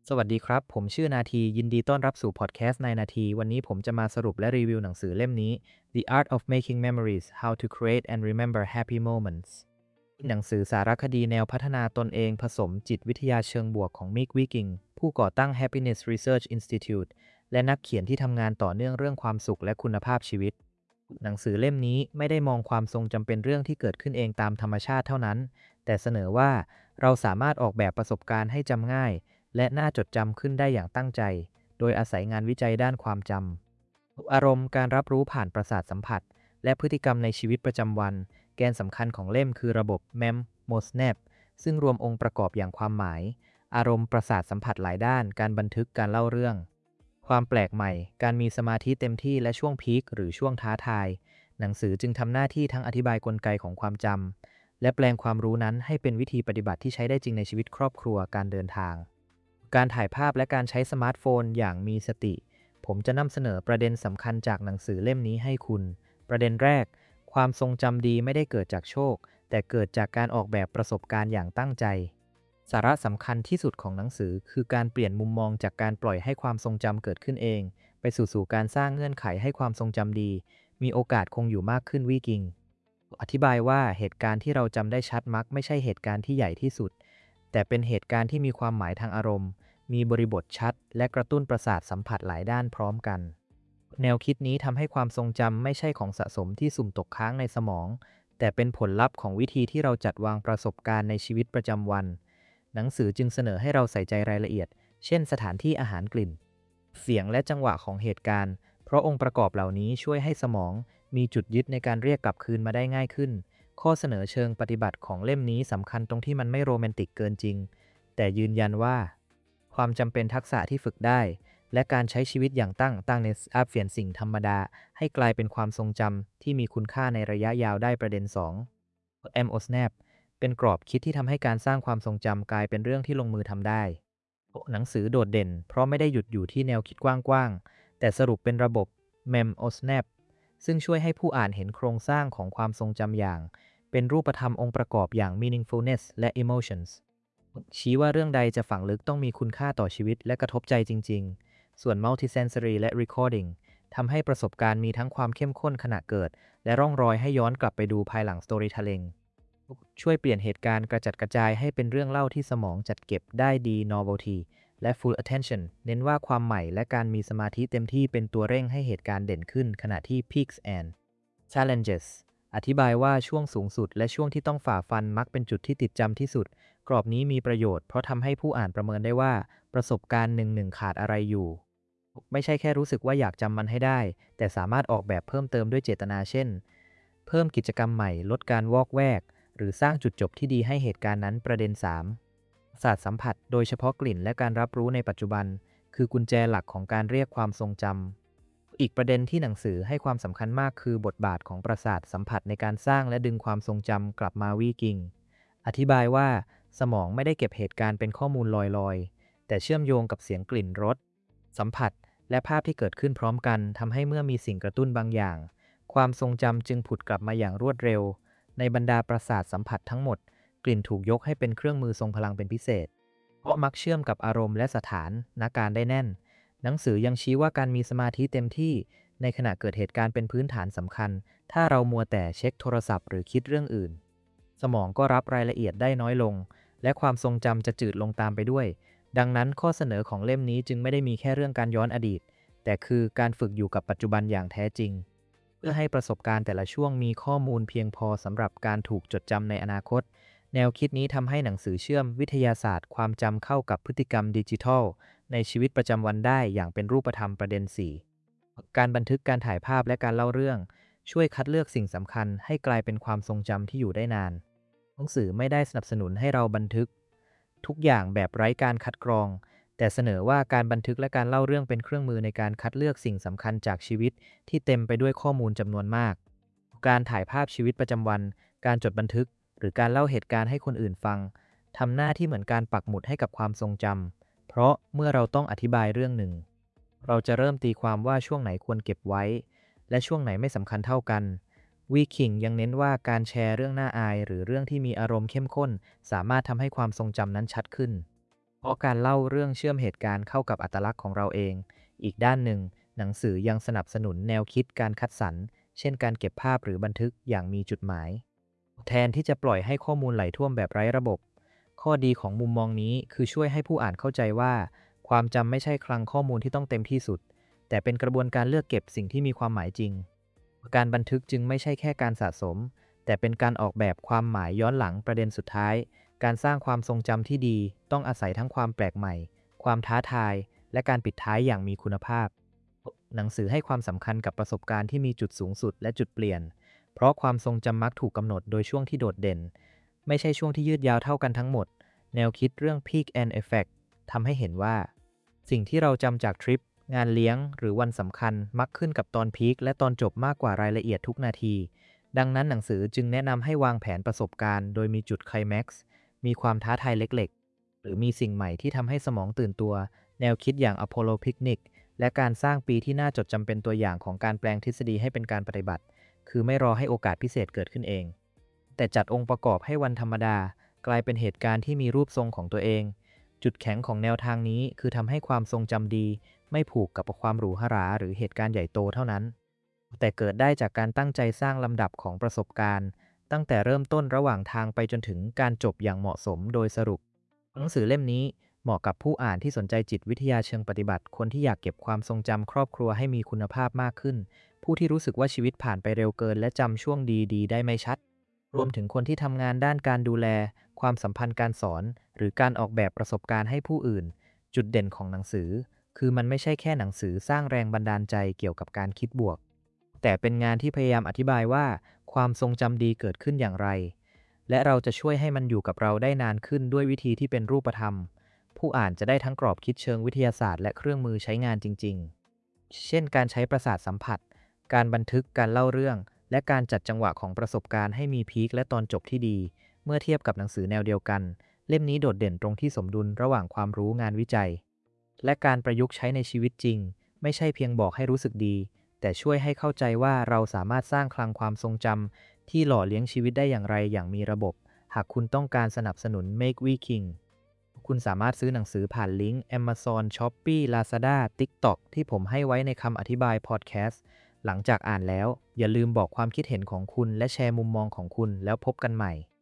สวัสดีครับผมชื่อนาทียินดีต้อนรับสู่พอดแคสต์ในนาทีวันนี้ผมจะมาสรุปและรีวิวหนังสือเล่มนี้ The Art of Making Memories How to Create and Remember Happy Moments หนังสือสารคดีแนวพัฒนาตนเองผสมจิตวิทยาเชิงบวกของมิกวิกิงผู้ก่อตั้ง Happiness Research Institute และนักเขียนที่ทำงานต่อเนื่องเรื่องความสุขและคุณภาพชีวิตหนังสือเล่มนี้ไม่ได้มองความทรงจำเป็นเรื่องที่เกิดขึ้นเองตามธรรมชาติเท่านั้นแต่เสนอว่าเราสามารถออกแบบประสบการณ์ให้จำง่าย และน่าจดจำขึ้นได้อย่างตั้งใจ โดยอาศัยงานวิจัยด้านความจำ อารมณ์การรับรู้ผ่านประสาทสัมผัส และพฤติกรรมในชีวิตประจำวัน แกนสำคัญของเล่มคือระบบ MEM MOSNAP ซึ่งรวมองค์ประกอบอย่างความหมาย อารมณ์ประสาทสัมผัสหลายด้าน การบันทึกการเล่าเรื่อง ความแปลกใหม่ การมีสมาธิเต็มที่และช่วงพีคหรือช่วงท้าทาย หนังสือจึงทำหน้าที่ทั้งอธิบายกลไกของความจำ และแปลงความรู้นั้นให้เป็นวิธีปฏิบัติที่ใช้ได้จริงในชีวิตครอบครัวการเดินทาง การถ่ายภาพและการใช้สมาร์ทโฟนอย่างมีสติ ผมจะนำเสนอประเด็นสำคัญจากหนังสือเล่มนี้ให้คุณ ประเด็นแรก ความทรงจำดีไม่ได้เกิดจากโชค แต่เกิดจากการออกแบบประสบการณ์อย่างตั้งใจ สาระสำคัญที่สุดของหนังสือคือการเปลี่ยนมุมมองจากการปล่อยให้ความทรงจำเกิดขึ้นเอง ไปสู่การสร้างเงื่อนไขให้ความทรงจำดี มีโอกาสคงอยู่มากขึ้นวิกิง อธิบายว่าเหตุการณ์ที่เราจำได้ชัดมักไม่ใช่เหตุการณ์ที่ใหญ่ที่สุด แต่เป็นเหตุการณ์ที่มีความหมายทางอารมณ์ มีบริบทชัดและกระตุ้นประสาทสัมผัสหลายด้านพร้อมกัน แนวคิดนี้ทำให้ความทรงจำไม่ใช่ของสะสมที่สุ่มตกค้างในสมอง แต่เป็นผลลัพธ์ของวิธีที่เราจัดวางประสบการณ์ในชีวิตประจำวัน หนังสือจึงเสนอให้เราใส่ใจรายละเอียด เช่นสถานที่อาหารกลิ่น เสียงและจังหวะของเหตุการณ์ เพราะองค์ประกอบเหล่านี้ช่วยให้สมองมีจุดยึดในการเรียกกลับคืนมาได้ง่ายขึ้น ข้อเสนอเชิงปฏิบัติของเล่มนี้สำคัญตรงที่มันไม่โรแมนติกเกินจริง แต่ยืนยันว่าความจำเป็นทักษะที่ฝึกได้ และการใช้ชีวิตอย่างตั้งในอาเปลี่ยนสิ่งธรรมดาให้กลายเป็นความทรงจำที่มีคุณค่าในระยะยาวได้ประเด็น2 MOSNAP เป็นกรอบคิดที่ทำให้การสร้างความทรงจำกลายเป็นเรื่องที่ลงมือทำได้ หนังสือโดดเด่นเพราะไม่ได้หยุดอยู่ที่แนวคิดกว้างๆ แต่สรุปเป็นระบบ MEM-OSNAP ซึ่งช่วยให้ผู้อ่านเห็นโครงสร้างของความทรงจำอย่างเป็นรูปธรรมองค์ประกอบอย่าง meaningfulness และ emotions ชี้ว่าเรื่องใดจะฝังลึกต้องมีคุณค่าต่อชีวิตและกระทบใจจริงๆ ส่วน multisensory และ recording ทำให้ประสบการณ์มีทั้งความเข้มข้นขณะเกิดและร่องรอยให้ย้อนกลับไปดูภายหลัง storytelling ช่วยเปลี่ยนเหตุการณ์กระจัดกระจายให้เป็นเรื่องเล่าที่สมองจัดเก็บได้ดี novelty และ full attention เน้นว่าความใหม่และการมีสมาธิเต็มที่เป็นตัวเร่งให้เหตุการณ์เด่นขึ้นขณะที่ peaks and challenges อธิบายว่าช่วงสูงสุดและช่วงที่ต้องฝ่าฟันมักเป็นจุดที่ติดจำที่สุดกรอบนี้มีประโยชน์เพราะทำให้ผู้อ่านประเมินได้ว่าประสบการณ์หนึ่งขาดอะไรอยู่ไม่ใช่แค่รู้สึกว่าอยากจำมันให้ได้แต่สามารถออกแบบเพิ่มเติมด้วยเจตนาเช่นเพิ่มกิจกรรมใหม่ลดการวอกแวกหรือสร้างจุดจบที่ดีให้เหตุการณ์นั้นประเด็น3ประสาทสัมผัสโดยเฉพาะกลิ่นและการรับรู้ในปัจจุบันคือกุญแจหลักของการเรียกความทรงจำอีกประเด็นที่หนังสือให้ความสำคัญมากคือบทบาทของประสาทสัมผัสในการสร้างและดึงความทรงจำกลับมาวีกิงอธิบายว่าสมองไม่ได้เก็บเหตุการณ์เป็นข้อมูลลอยๆแต่เชื่อมโยงกับเสียงกลิ่นรสสัมผัสและภาพที่เกิดขึ้นพร้อมกันทำให้เมื่อมีสิ่งกระตุ้นบางอย่างความทรงจำจึงผุดกลับมาอย่างรวดเร็วในบรรดาประสาทสัมผัสทั้งหมดกลิ่นถูกยกให้เป็นเครื่องมือทรงพลังเป็นพิเศษเพราะมักเชื่อมกับอารมณ์และสถานการณ์ได้แน่นหนังสือยังชี้ว่าการมีสมาธิเต็มที่ในขณะเกิดเหตุการณ์เป็นพื้นฐานสำคัญถ้าเรามัวแต่เช็คโทรศัพท์หรือคิดเรื่องอื่นสมองก็รับรายละเอียดได้น้อยลงและความทรงจำจะจืดลงตามไปด้วยดังนั้นข้อเสนอของเล่มนี้จึงไม่ได้มีแค่เรื่องการย้อนอดีตแต่คือการฝึกอยู่กับปัจจุบันอย่างแท้จริงเพื่อให้ประสบการณ์แต่ละช่วงมีข้อมูลเพียงพอสำหรับการถูกจดจำในอนาคตแนวคิดนี้ทำให้หนังสือเชื่อมวิทยาศาสตร์ความจำเข้ากับพฤติกรรมดิจิทัลในชีวิตประจำวันได้อย่างเป็นรูปธรรมประเด็น4การบันทึกการถ่ายภาพและการเล่าเรื่องช่วยคัดเลือกสิ่งสำคัญให้กลายเป็นความทรงจำที่อยู่ได้นานหนังสือไม่ได้สนับสนุนให้เราบันทึกทุกอย่างแบบไร้การคัดกรองแต่เสนอว่าการบันทึกและการเล่าเรื่องเป็นเครื่องมือในการคัดเลือกสิ่งสำคัญจากชีวิตที่เต็มไปด้วยข้อมูลจำนวนมากการถ่ายภาพชีวิตประจำวันการจดบันทึกหรือการเล่าเหตุการณ์ให้คนอื่นฟังทำหน้าที่เหมือนการปักหมุดให้กับความทรงจำเพราะเมื่อเราต้องอธิบายเรื่องหนึ่งเราจะเริ่มตีความว่าช่วงไหนควรเก็บไว้และช่วงไหนไม่สำคัญเท่ากันวีคิงยังเน้นว่าการแชร์เรื่องน่าอายหรือเรื่องที่มีอารมณ์เข้มข้นสามารถทำให้ความทรงจำนั้นชัดขึ้นเพราะการเล่าเรื่องเชื่อมเหตุการณ์เข้ากับอัตลักษณ์ของเราเอง อีกด้านหนึ่งหนังสือยังสนับสนุนแนวคิดการคัดสรร เช่นการเก็บภาพหรือบันทึกอย่างมีจุดหมาย แทนที่จะปล่อยให้ข้อมูลไหลท่วมแบบไร้ระบบ ข้อดีของมุมมองนี้คือช่วยให้ผู้อ่านเข้าใจว่าความจำไม่ใช่คลังข้อมูลที่ต้องเต็มที่สุด แต่เป็นกระบวนการเลือกเก็บสิ่งที่มีความหมายจริง การบันทึกจึงไม่ใช่แค่การสะสม แต่เป็นการออกแบบความหมายย้อนหลังประเด็นสุดท้าย การสร้างความทรงจำที่ดีต้องอาศัยทั้งความแปลกใหม่ ความท้าทาย และการปิดท้ายอย่างมีคุณภาพ หนังสือให้ความสำคัญกับประสบการณ์ที่มีจุดสูงสุดและจุดเปลี่ยน เพราะความทรงจำมักถูกกำหนดโดยช่วงที่โดดเด่น ไม่ใช่ช่วงที่ยืดยาวเท่ากันทั้งหมด แนวคิดเรื่อง Peak and Effect ทำให้เห็นว่า สิ่งที่เราจำจากทริป งานเลี้ยง หรือวันสำคัญมักขึ้นกับตอนพีคและตอนจบมากกว่ารายละเอียดทุกนาที ดังนั้นหนังสือจึงแนะนำให้วางแผนประสบการณ์โดยมีจุดไคลแม็กซ์ มีความท้าทายเล็กๆ หรือมีสิ่งใหม่ที่ทำให้สมองตื่นตัว แนวคิดอย่าง Apollo Picnic และการสร้างปีที่น่าจดจำเป็นตัวอย่างของการแปลงทฤษฎีให้เป็นการปฏิบัติ คือไม่รอให้โอกาสพิเศษเกิดขึ้นเอง แต่จัดองค์ประกอบให้วันธรรมดากลายเป็นเหตุการณ์ที่มีรูปทรงของตัวเอง จุดแข็งของแนวทางนี้คือทำให้ความทรงจำดีไม่ผูกกับความหรูหราหรือเหตุการณ์ใหญ่โตเท่านั้น แต่เกิดได้จากการตั้งใจสร้างลำดับของประสบการณ์ตั้งแต่เริ่มต้นระหว่างทางไปจนถึงการจบอย่างเหมาะสมโดยสรุปหนังสือเล่มนี้เหมาะกับผู้อ่านที่สนใจจิตวิทยาเชิงปฏิบัติคนที่อยากเก็บความทรงจำครอบครัวให้มีคุณภาพมากขึ้นผู้ที่รู้สึกว่าชีวิตผ่านไปเร็วเกินและจำช่วงดีๆได้ไม่ชัดรวมถึงคนที่ทำงานด้านการดูแลความสัมพันธ์การสอนหรือการออกแบบประสบการณ์ให้ผู้อื่นจุดเด่นของหนังสือคือมันไม่ใช่แค่หนังสือสร้างแรงบันดาลใจเกี่ยวกับการคิดบวกแต่เป็นงานที่พยายามอธิบายว่าความทรงจำดีเกิดขึ้นอย่างไรและเราจะช่วยให้มันอยู่กับเราได้นานขึ้นด้วยวิธีที่เป็นรูปธรรมผู้อ่านจะได้ทั้งกรอบคิดเชิงวิทยาศาสตร์และเครื่องมือใช้งานจริงๆเช่นการใช้ประสาทสัมผัสการบันทึกการเล่าเรื่องและการจัดจังหวะของประสบการณ์ให้มีพีคและตอนจบที่ดีเมื่อเทียบกับหนังสือแนวเดียวกันเล่มนี้โดดเด่นตรงที่สมดุลระหว่างความรู้งานวิจัยและการประยุกต์ใช้ในชีวิตจริงไม่ใช่เพียงบอกให้รู้สึกดีแต่ช่วยให้เข้าใจว่าเราสามารถสร้างคลังความทรงจำที่หล่อเลี้ยงชีวิตได้อย่างไรอย่างมีระบบหากคุณต้องการสนับสนุน Make We King คุณสามารถซื้อหนังสือผ่านลิงก์ Amazon, Shopee, Lazada, TikTok ที่ผมให้ไว้ในคำอธิบายพอดแคสต์หลังจากอ่านแล้วอย่าลืมบอกความคิดเห็นของคุณและแชร์มุมมองของคุณแล้วพบกันใหม่